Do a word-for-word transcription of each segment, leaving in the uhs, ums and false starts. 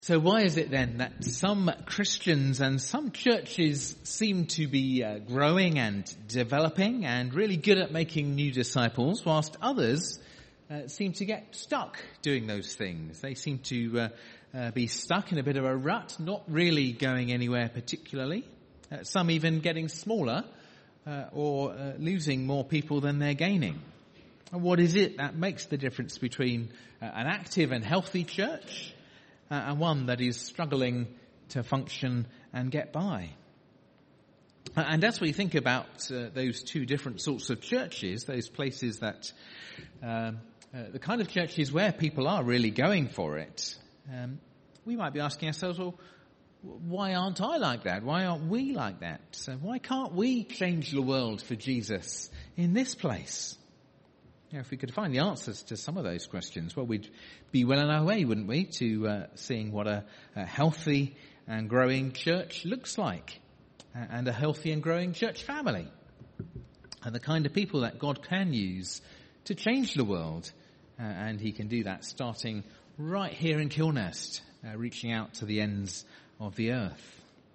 So why is it then that some Christians and some churches seem to be uh, growing and developing and really good at making new disciples, whilst others uh, seem to get stuck doing those things? They seem to uh, uh, be stuck in a bit of a rut, not really going anywhere particularly. Uh, some even getting smaller uh, or uh, losing more people than they're gaining. And what is it that makes the difference between uh, an active and healthy church Uh, and one that is struggling to function and get by? Uh, and as we think about uh, those two different sorts of churches, those places that, uh, uh, the kind of churches where people are really going for it, um, we might be asking ourselves, well, why aren't I like that? Why aren't we like that? So why can't we change the world for Jesus in this place? You know, if we could find the answers to some of those questions, well, we'd be well on our way, wouldn't we, to uh, seeing what a, a healthy and growing church looks like, uh, and a healthy and growing church family, and the kind of people that God can use to change the world. Uh, and he can do that starting right here in Kilnest, uh, reaching out to the ends of the earth.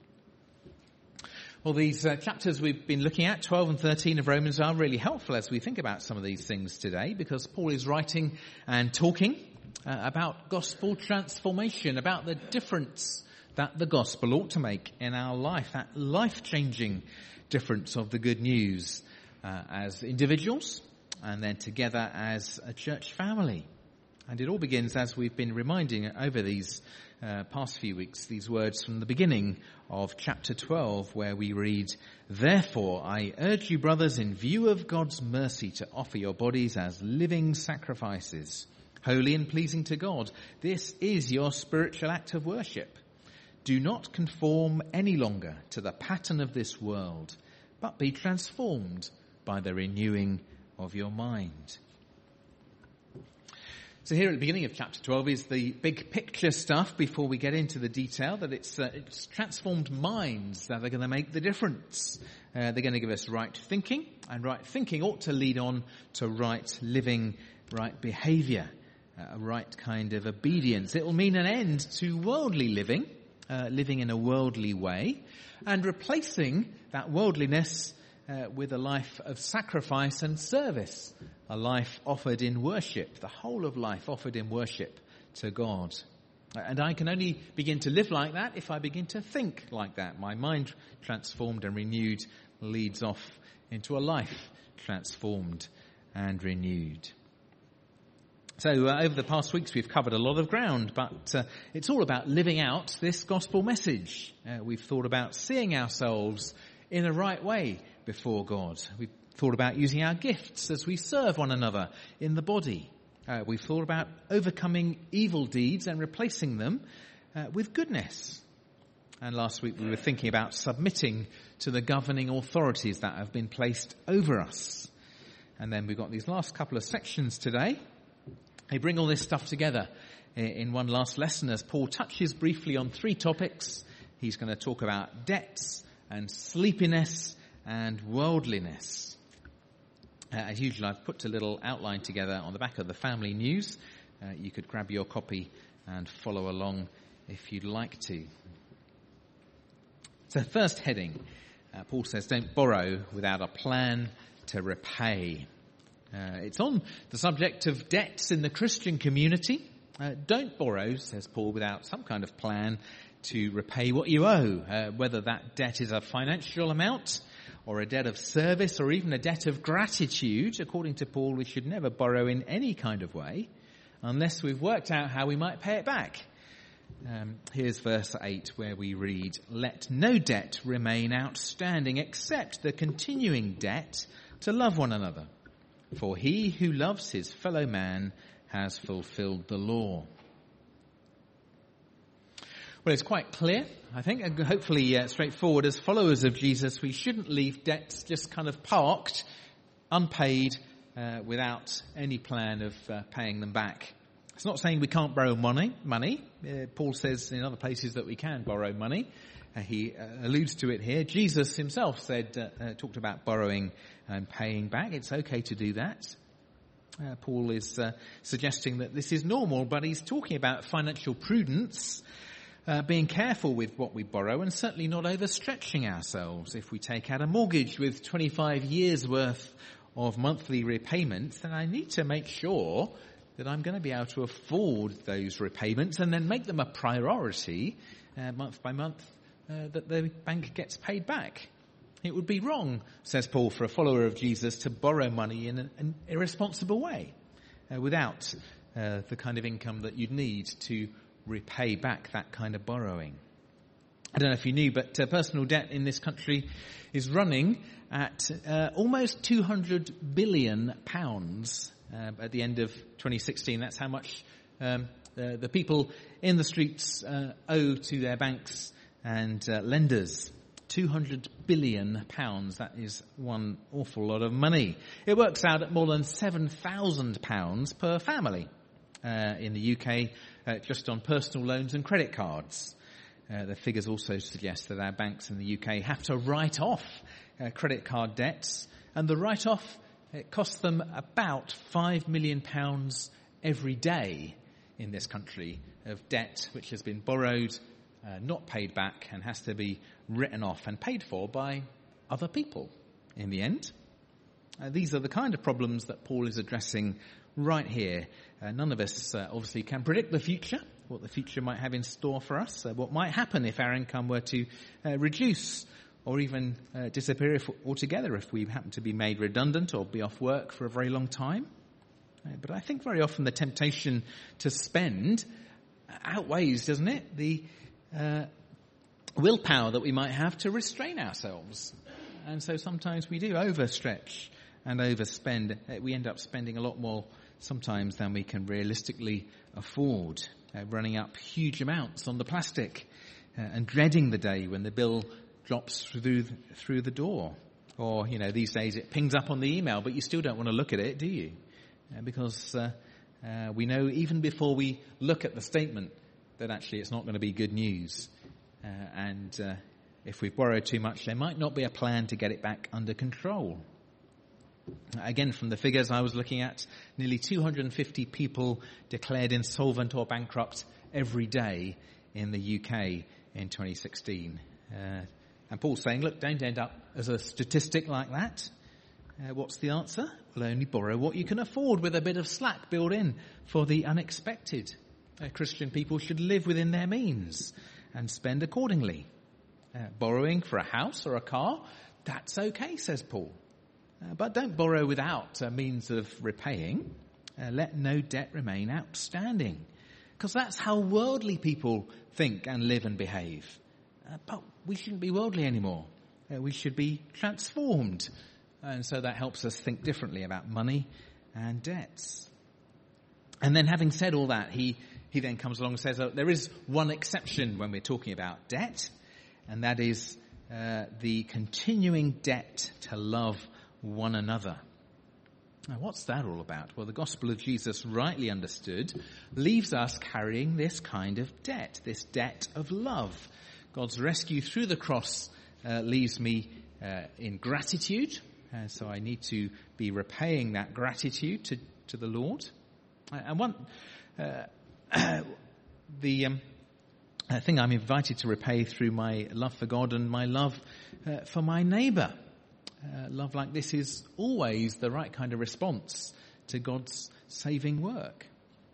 Well, these uh, chapters we've been looking at, twelve and thirteen of Romans, are really helpful as we think about some of these things today, because Paul is writing and talking uh, about gospel transformation, about the difference that the gospel ought to make in our life, that life-changing difference of the good news uh, as individuals and then together as a church family. And it all begins, as we've been reminding over these uh, past few weeks, these words from the beginning of chapter twelve, where we read, "Therefore I urge you, brothers, in view of God's mercy, to offer your bodies as living sacrifices, holy and pleasing to God. This is your spiritual act of worship. Do not conform any longer to the pattern of this world, but be transformed by the renewing of your mind." So here at the beginning of chapter twelve is the big picture stuff before we get into the detail, that it's, uh, it's transformed minds that are going to make the difference. Uh, they're going to give us right thinking, and right thinking ought to lead on to right living, right behaviour, uh, a right kind of obedience. It will mean an end to worldly living, uh, living in a worldly way, and replacing that worldliness uh, with a life of sacrifice and service. A life offered in worship, the whole of life offered in worship to God. And I can only begin to live like that if I begin to think like that. My mind transformed and renewed leads off into a life transformed and renewed. So uh, over the past weeks we've covered a lot of ground, but uh, it's all about living out this gospel message. Uh, we've thought about seeing ourselves in the right way before God. We've thought about using our gifts as we serve one another in the body. Uh, we've thought about overcoming evil deeds and replacing them uh, with goodness. And last week we were thinking about submitting to the governing authorities that have been placed over us. And then we've got these last couple of sections today. They bring all this stuff together in one last lesson as Paul touches briefly on three topics. He's going to talk about debts and sleepiness and worldliness. Uh, as usual, I've put a little outline together on the back of the Family News. Uh, you could grab your copy and follow along if you'd like to. So first heading, uh, Paul says, don't borrow without a plan to repay. Uh, it's on the subject of debts in the Christian community. Uh, don't borrow, says Paul, without some kind of plan to repay what you owe, uh, whether that debt is a financial amount or a debt of service, or even a debt of gratitude. According to Paul, we should never borrow in any kind of way unless we've worked out how we might pay it back. Um, here's verse eight, where we read, "Let no debt remain outstanding except the continuing debt to love one another. For he who loves his fellow man has fulfilled the law." Well, it's quite clear, I think, and hopefully uh, straightforward. As followers of Jesus, we shouldn't leave debts just kind of parked, unpaid, uh, without any plan of uh, paying them back. It's not saying we can't borrow money. Money. Uh, Paul says in other places that we can borrow money. Uh, he uh, alludes to it here. Jesus himself said, uh, uh, talked about borrowing and paying back. It's okay to do that. Uh, Paul is uh, suggesting that this is normal, but he's talking about financial prudence uh, being careful with what we borrow and certainly not overstretching ourselves. If we take out a mortgage with twenty-five years worth of monthly repayments, then I need to make sure that I'm going to be able to afford those repayments and then make them a priority uh, month by month uh, that the bank gets paid back. It would be wrong, says Paul, for a follower of Jesus to borrow money in an, an irresponsible way uh, without uh, the kind of income that you'd need to repay back that kind of borrowing. I don't know if you knew, but uh, personal debt in this country is running at uh, almost two hundred billion pounds uh, at the end of twenty sixteen. That's how much um, uh, the people in the streets uh, owe to their banks and uh, lenders. two hundred billion pounds. That is one awful lot of money. It works out at more than seven thousand pounds per family uh, in the U K, uh, just on personal loans and credit cards. Uh, the figures also suggest that our banks in the U K have to write off uh, credit card debts, and the write-off, it costs them about five million pounds every day in this country of debt which has been borrowed, uh, not paid back, and has to be written off and paid for by other people in the end. Uh, these are the kind of problems that Paul is addressing right here. Uh, none of us uh, obviously can predict the future, what the future might have in store for us, uh, what might happen if our income were to uh, reduce or even uh, disappear if, altogether if we happen to be made redundant or be off work for a very long time. Uh, but I think very often the temptation to spend outweighs, doesn't it, the uh, willpower that we might have to restrain ourselves. And so sometimes we do overstretch and overspend. Uh, we end up spending a lot more sometimes than we can realistically afford. Uh, running up huge amounts on the plastic uh, and dreading the day when the bill drops through through the door. Or, you know, these days it pings up on the email, but you still don't want to look at it, do you? Uh, because uh, uh, we know even before we look at the statement that actually it's not going to be good news. Uh, and uh, if we've borrowed too much, there might not be a plan to get it back under control. Again, from the figures I was looking at, nearly two hundred fifty people declared insolvent or bankrupt every day in the U K in twenty sixteen. Uh, and Paul's saying, look, don't end up as a statistic like that. Uh, what's the answer? Well, only borrow what you can afford with a bit of slack built in for the unexpected. Uh, Christian people should live within their means and spend accordingly. Uh, borrowing for a house or a car, that's okay, says Paul. Uh, but don't borrow without a means of repaying. Uh, let no debt remain outstanding. Because that's how worldly people think and live and behave. Uh, but we shouldn't be worldly anymore. Uh, we should be transformed. And so that helps us think differently about money and debts. And then having said all that, he, he then comes along and says, oh, there is one exception when we're talking about debt. And that is uh, the continuing debt to love one another. Now, what's that all about? Well, the gospel of Jesus, rightly understood, leaves us carrying this kind of debt, this debt of love. God's rescue through the cross uh, leaves me uh, in gratitude, uh, so I need to be repaying that gratitude to, to the Lord. Uh, and one, uh, the um, uh, thing I'm invited to repay through my love for God and my love uh, for my neighbour. Uh, love like this is always the right kind of response to God's saving work.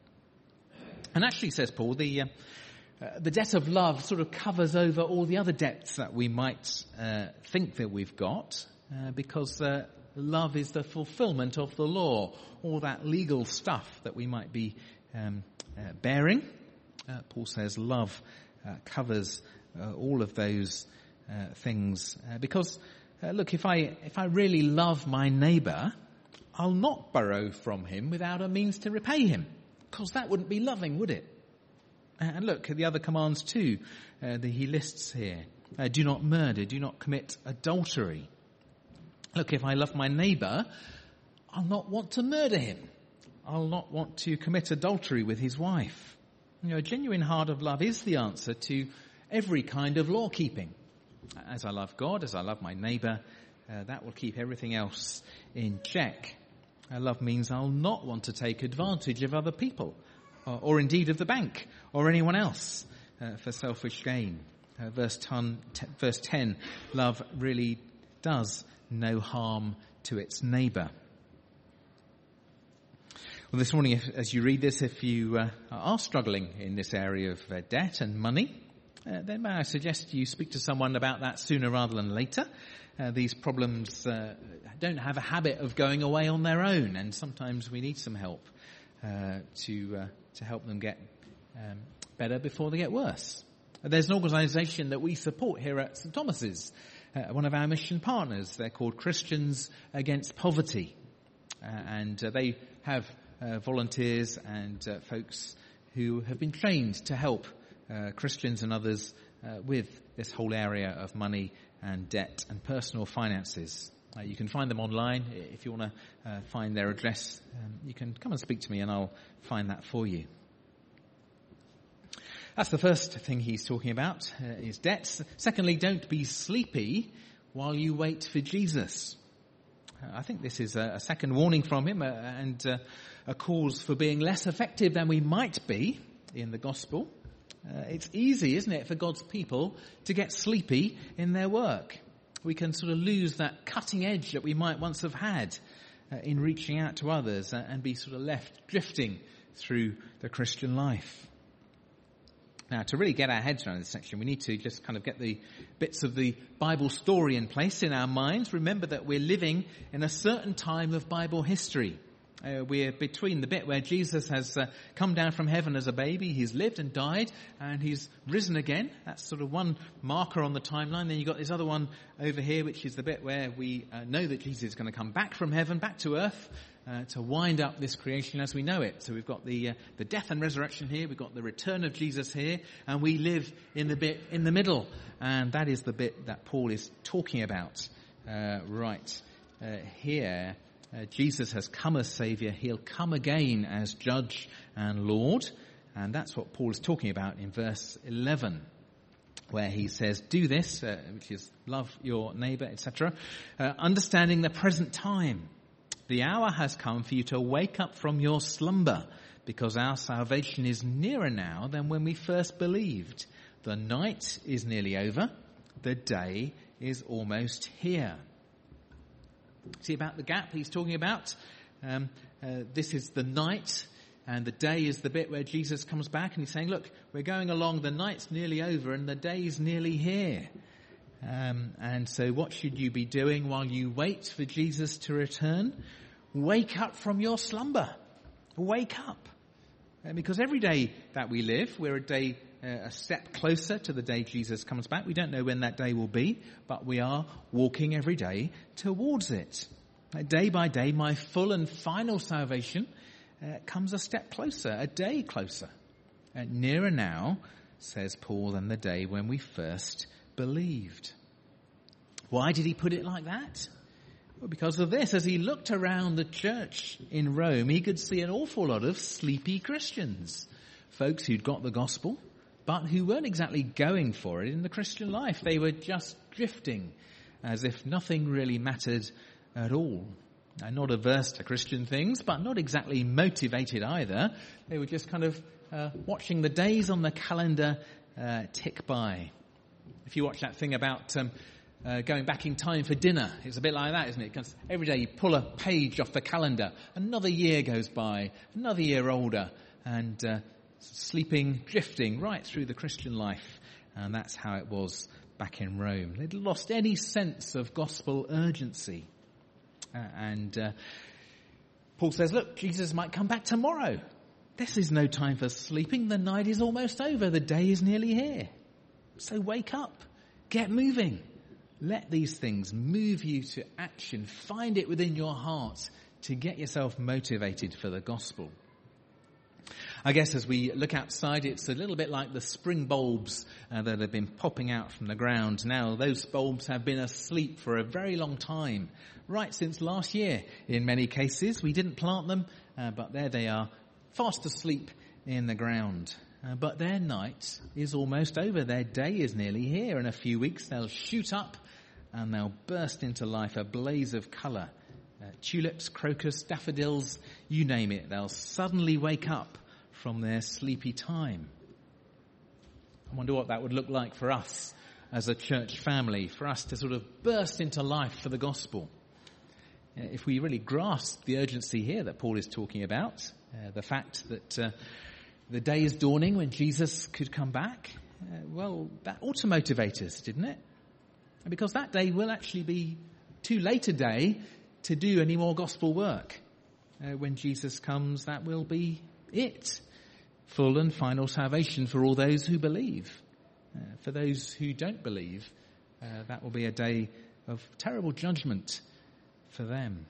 And actually, says Paul, the uh, uh, the debt of love sort of covers over all the other debts that we might uh, think that we've got, uh, because uh, love is the fulfillment of the law, all that legal stuff that we might be um, uh, bearing. Uh, Paul says love uh, covers uh, all of those uh, things, uh, because Uh, look, if I if I really love my neighbour, I'll not borrow from him without a means to repay him, because that wouldn't be loving, would it? Uh, and look at the other commands too uh, that he lists here. Uh, do not murder, do not commit adultery. Look, if I love my neighbour, I'll not want to murder him. I'll not want to commit adultery with his wife. You know, a genuine heart of love is the answer to every kind of law keeping. As I love God, as I love my neighbour, uh, that will keep everything else in check. Uh, love means I'll not want to take advantage of other people, or, or indeed of the bank, or anyone else, uh, for selfish gain. Uh, verse, ton, t- verse ten, love really does no harm to its neighbour. Well, this morning, if, as you read this, if you uh, are struggling in this area of uh, debt and money, uh, then may I suggest you speak to someone about that sooner rather than later. Uh, these problems uh, don't have a habit of going away on their own, and sometimes we need some help uh, to uh, to help them get um, better before they get worse. Uh, there's an organisation that we support here at St Thomas's, uh, one of our mission partners. They're called Christians Against Poverty, uh, and uh, they have uh, volunteers and uh, folks who have been trained to help uh, Christians and others uh, with this whole area of money and debt and personal finances. Uh, you can find them online. If you want to uh, find their address, um, you can come and speak to me and I'll find that for you. That's the first thing he's talking about, uh, is debts. Secondly, don't be sleepy while you wait for Jesus. Uh, I think this is a, a second warning from him uh, and uh, a cause for being less effective than we might be in the gospel. Uh, it's easy, isn't it, for God's people to get sleepy in their work. We can sort of lose that cutting edge that we might once have had uh, in reaching out to others uh, and be sort of left drifting through the Christian life. Now, to really get our heads around this section, we need to just kind of get the bits of the Bible story in place in our minds. Remember that we're living in a certain time of Bible history. Uh, we're between the bit where Jesus has uh, come down from heaven as a baby, he's lived and died, and he's risen again. That's sort of one marker on the timeline. Then you've got this other one over here, which is the bit where we uh, know that Jesus is going to come back from heaven, back to earth, uh, to wind up this creation as we know it. So we've got the uh, the death and resurrection here, we've got the return of Jesus here, and we live in the bit in the middle. And that is the bit that Paul is talking about uh, right uh, here. Uh, Jesus has come as Saviour. He'll come again as Judge and Lord. And that's what Paul is talking about in verse eleven, where he says, do this, uh, which is love your neighbour, et cetera, uh, understanding the present time. The hour has come for you to wake up from your slumber, because our salvation is nearer now than when we first believed. The night is nearly over. The day is almost here. See about the gap he's talking about? Um, uh, this is the night, and the day is the bit where Jesus comes back, and he's saying, look, we're going along, the night's nearly over, and the day's nearly here. Um, and so what should you be doing while you wait for Jesus to return? Wake up from your slumber. Wake up. Uh, because every day that we live, we're a day uh, a step closer to the day Jesus comes back. We don't know when that day will be, but we are walking every day towards it. Uh, day by day, my full and final salvation uh, comes a step closer, a day closer. Uh, nearer now, says Paul, than the day when we first believed. Why did he put it like that? Well, because of this. As he looked around the church in Rome, he could see an awful lot of sleepy Christians. Folks who'd got the gospel, but who weren't exactly going for it in the Christian life. They were just drifting as if nothing really mattered at all. And not averse to Christian things, but not exactly motivated either. They were just kind of uh, watching the days on the calendar uh, tick by. If you watch that thing about um, uh, going back in time for dinner, it's a bit like that, isn't it? Because every day you pull a page off the calendar, another year goes by, another year older, and uh, sleeping, drifting right through the Christian life. And that's how it was back in Rome. They'd lost any sense of gospel urgency. Uh, and uh, Paul says, look, Jesus might come back tomorrow. This is no time for sleeping. The night is almost over. The day is nearly here. So wake up. Get moving. Let these things move you to action. Find it within your heart to get yourself motivated for the gospel. I guess as we look outside, it's a little bit like the spring bulbs uh, that have been popping out from the ground. Now, those bulbs have been asleep for a very long time, right since last year in many cases. We didn't plant them, uh, but there they are, fast asleep in the ground. Uh, but their night is almost over. Their day is nearly here. In a few weeks, they'll shoot up and they'll burst into life, a blaze of colour. Uh, tulips, crocus, daffodils, you name it. They'll suddenly wake up from their sleepy time. I wonder what that would look like for us as a church family, for us to sort of burst into life for the gospel. Uh, if we really grasp the urgency here that Paul is talking about, uh, the fact that uh, the day is dawning when Jesus could come back, uh, well, that ought to motivate us, didn't it? And because that day will actually be too late a day to do any more gospel work. Uh, when Jesus comes, that will be it. Full and final salvation for all those who believe. Uh, for those who don't believe, uh, that will be a day of terrible judgment for them.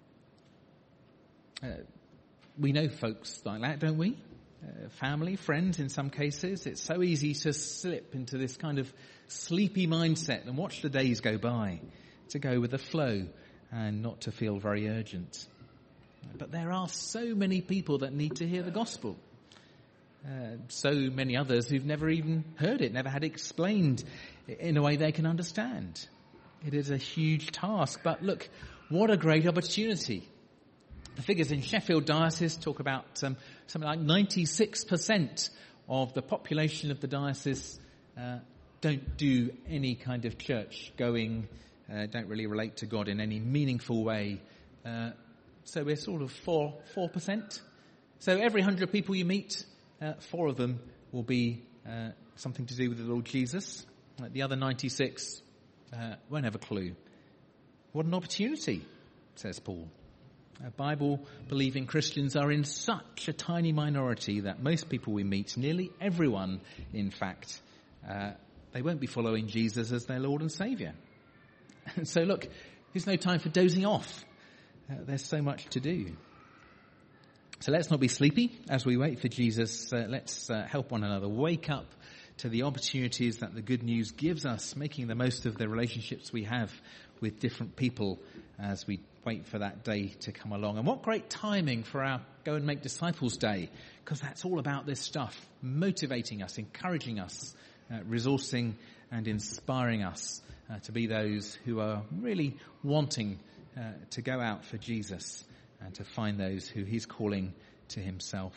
Uh, we know folks like that, don't we? Uh, family, friends in some cases. It's so easy to slip into this kind of sleepy mindset and watch the days go by, to go with the flow and not to feel very urgent. But there are so many people that need to hear the gospel. Uh, so many others who've never even heard it, never had it explained in a way they can understand. It is a huge task, but look, what a great opportunity. The figures in Sheffield Diocese talk about um, something like ninety-six percent of the population of the diocese uh, don't do any kind of church going, uh, don't really relate to God in any meaningful way. Uh, so we're sort of four, four percent. So every hundred people you meet, Uh, four of them will be uh, something to do with the Lord Jesus. Uh, the other ninety-six uh, won't have a clue. What an opportunity, says Paul. Uh, Bible-believing Christians are in such a tiny minority that most people we meet, nearly everyone, in fact, uh, they won't be following Jesus as their Lord and Saviour. And so look, there's no time for dozing off. Uh, there's so much to do. So let's not be sleepy as we wait for Jesus. Uh, let's uh, help one another wake up to the opportunities that the good news gives us, making the most of the relationships we have with different people as we wait for that day to come along. And what great timing for our Go and Make Disciples Day, because that's all about this stuff, motivating us, encouraging us, uh, resourcing and inspiring us uh, to be those who are really wanting uh, to go out for Jesus and to find those who he's calling to himself.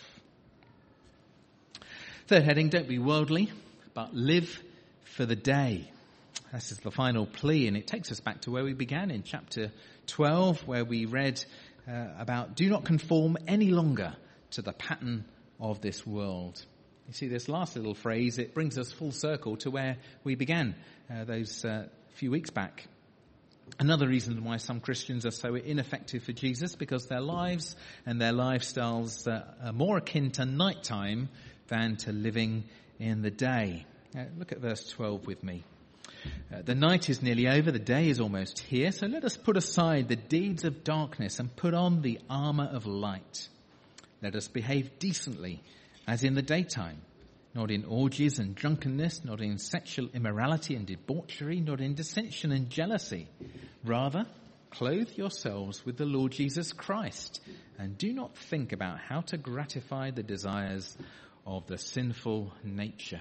Third heading, don't be worldly, but live for the day. This is the final plea, and it takes us back to where we began in chapter twelve, where we read uh, about do not conform any longer to the pattern of this world. You see, this last little phrase, it brings us full circle to where we began uh, those uh, few weeks back. Another reason why some Christians are so ineffective for Jesus, because their lives and their lifestyles uh, are more akin to nighttime than to living in the day. Uh, look at verse twelve with me. Uh, the night is nearly over, the day is almost here, so let us put aside the deeds of darkness and put on the armour of light. Let us behave decently as in the daytime, not in orgies and drunkenness, not in sexual immorality and debauchery, not in dissension and jealousy. Rather, clothe yourselves with the Lord Jesus Christ, and do not think about how to gratify the desires of the sinful nature.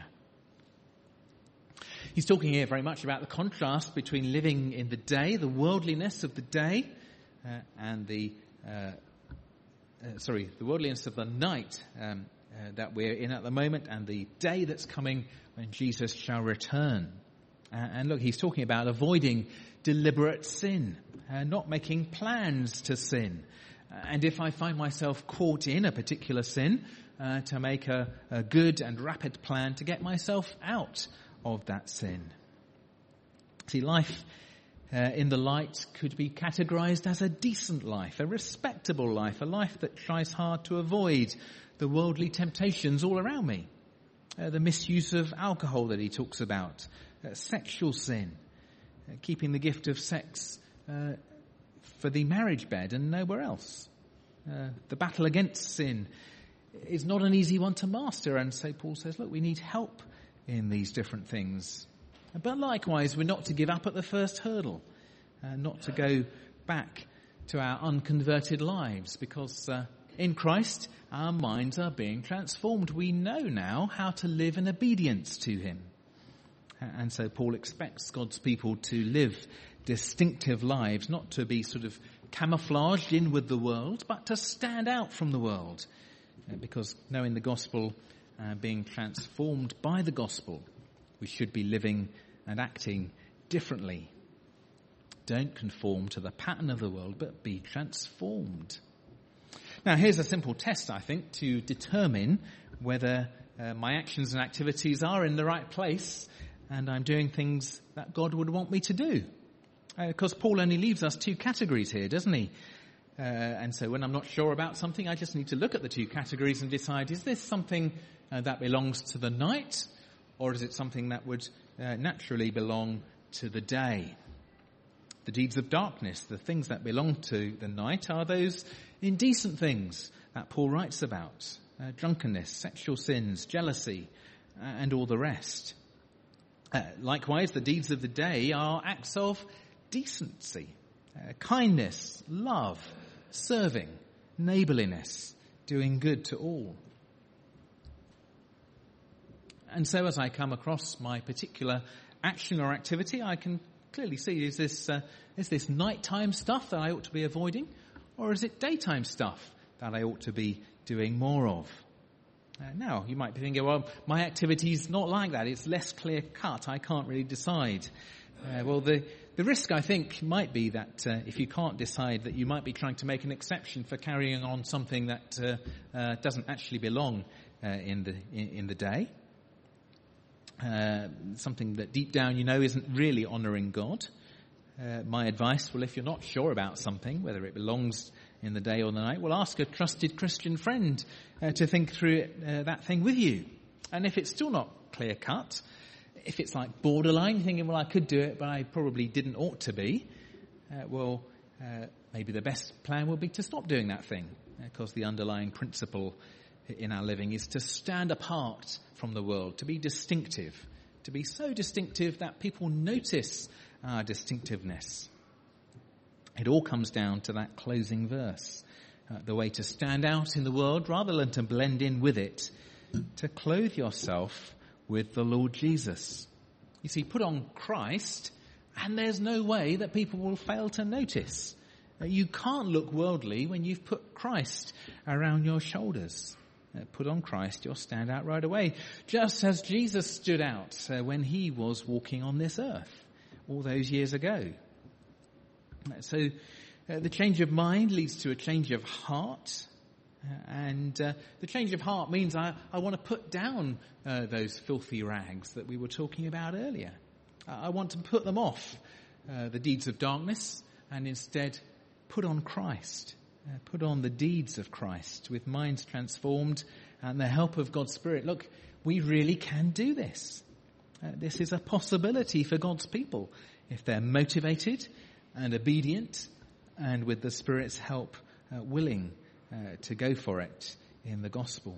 He's talking here very much about the contrast between living in the day, the worldliness of the day, uh, and the, uh, uh, sorry, the worldliness of the night, um, Uh, that we're in at the moment, and the day that's coming when Jesus shall return. Uh, and look, he's talking about avoiding deliberate sin, uh, not making plans to sin. Uh, and if I find myself caught in a particular sin, uh, to make a, a good and rapid plan to get myself out of that sin. See, life uh, in the light could be categorized as a decent life, a respectable life, a life that tries hard to avoid the worldly temptations all around me. Uh, the misuse of alcohol that he talks about, uh, sexual sin, uh, keeping the gift of sex uh, for the marriage bed and nowhere else. Uh, the battle against sin is not an easy one to master, and so Paul says, look, we need help in these different things. But likewise, we're not to give up at the first hurdle, uh, not to go back to our unconverted lives, because uh, in Christ, our minds are being transformed. We know now how to live in obedience to him. And so Paul expects God's people to live distinctive lives, not to be sort of camouflaged in with the world, but to stand out from the world. Because knowing the gospel, uh, being transformed by the gospel, we should be living and acting differently. Don't conform to the pattern of the world, but be transformed. Now, here's a simple test, I think, to determine whether uh, my actions and activities are in the right place and I'm doing things that God would want me to do. Because uh, Paul only leaves us two categories here, doesn't he? Uh, and so when I'm not sure about something, I just need to look at the two categories and decide, is this something uh, that belongs to the night, or is it something that would uh, naturally belong to the day? The deeds of darkness, the things that belong to the night, are those indecent things that Paul writes about. Uh, drunkenness, sexual sins, jealousy, uh, and all the rest. Uh, likewise, the deeds of the day are acts of decency, uh, kindness, love, serving, neighbourliness, doing good to all. And so as I come across my particular action or activity, I can clearly see, is this, uh, is this nighttime stuff that I ought to be avoiding, or is it daytime stuff that I ought to be doing more of? Uh, now, you might be thinking, well, my activity's not like that. It's less clear cut. I can't really decide. Uh, well, the, the risk, I think, might be that uh, if you can't decide, that you might be trying to make an exception for carrying on something that uh, uh, doesn't actually belong uh, in the in, in the day. Uh, something that deep down you know isn't really honouring God. Uh, my advice, well, if you're not sure about something, whether it belongs in the day or the night, well, ask a trusted Christian friend uh, to think through it, uh, that thing with you. And if it's still not clear cut, if it's like borderline, you're thinking, well, I could do it, but I probably didn't ought to be, uh, well, uh, maybe the best plan will be to stop doing that thing, because uh, the underlying principle in our living is to stand apart from the world, to be distinctive, to be so distinctive that people notice our distinctiveness. It all comes down to that closing verse. Uh, the way to stand out in the world, rather than to blend in with it, to clothe yourself with the Lord Jesus. You see, put on Christ, and there's no way that people will fail to notice. Uh, you can't look worldly when you've put Christ around your shoulders. Uh, put on Christ, you'll stand out right away, just as Jesus stood out uh, when he was walking on this earth all those years ago. So uh, the change of mind leads to a change of heart. Uh, and uh, the change of heart means I, I want to put down uh, those filthy rags that we were talking about earlier. I, I want to put them off, uh, the deeds of darkness, and instead put on Christ. Uh, put on the deeds of Christ with minds transformed and the help of God's Spirit. Look, we really can do this. Uh, this is a possibility for God's people if they're motivated and obedient, and with the Spirit's help, uh, willing uh, to go for it in the gospel.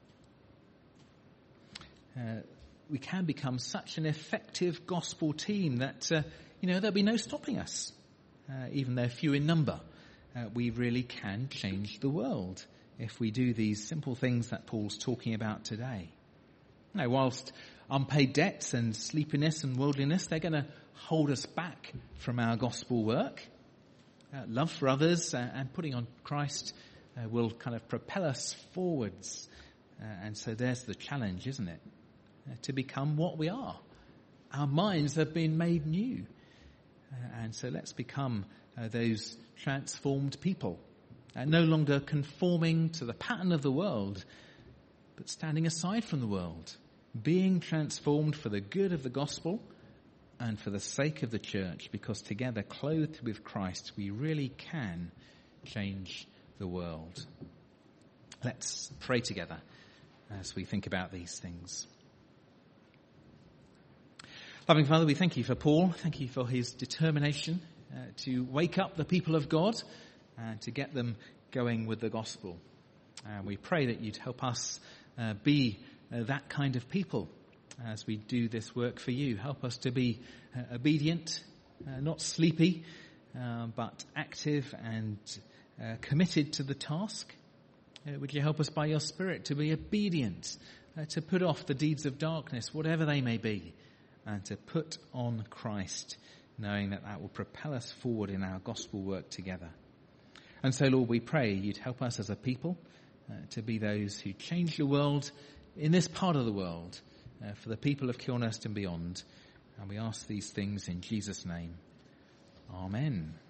Uh, we can become such an effective gospel team that, uh, you know, there'll be no stopping us. Uh, even though few in number, uh, we really can change the world if we do these simple things that Paul's talking about today. Now, whilst unpaid debts and sleepiness and worldliness, they're going to hold us back from our gospel work. Uh, love for others uh, and putting on Christ uh, will kind of propel us forwards. Uh, and so there's the challenge, isn't it? Uh, to become what we are. Our minds have been made new. Uh, and so let's become uh, those transformed people. Uh, no longer conforming to the pattern of the world, but standing aside from the world. Being transformed for the good of the gospel and for the sake of the church, because together, clothed with Christ, we really can change the world. Let's pray together as we think about these things. Loving Father, we thank you for Paul. Thank you for his determination uh, to wake up the people of God and to get them going with the gospel. And we pray that you'd help us uh, be uh, that kind of people as we do this work for you. Help us to be uh, obedient, uh, not sleepy, uh, but active and uh, committed to the task. Uh, would you help us by your Spirit to be obedient, uh, to put off the deeds of darkness, whatever they may be, and to put on Christ, knowing that that will propel us forward in our gospel work together. And so, Lord, we pray you'd help us as a people uh, to be those who change the world in this part of the world uh, for the people of Kilnurst and beyond. And we ask these things in Jesus' name. Amen.